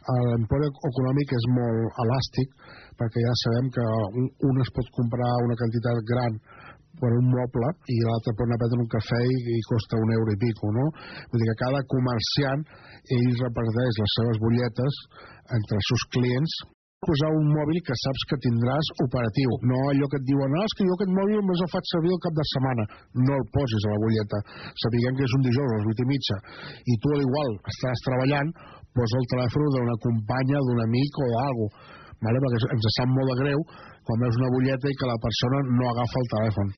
l'empori econòmic és molt elàstic, perquè ja sabem que un es pot comprar una quantitat gran per un moble i l'altre pot anar a prendre un cafè i costa €1 i pico, no? Vull dir que cada comerciant ell reparteix les seves butlletes entre els seus clients. Posar un mòbil que saps que tindràs operatiu, no allò que et diuen és que jo aquest mòbil només el faig servir el cap de setmana. No el posis a la butlleta, sapiguem que és un dijous a les 8:30 i tu a l'igual estàs treballant, posa el telèfon d'una companya, d'un amic o d'algú, vale? Perquè ens sap molt de greu quan veus una butlleta i que la persona no agafa el telèfon.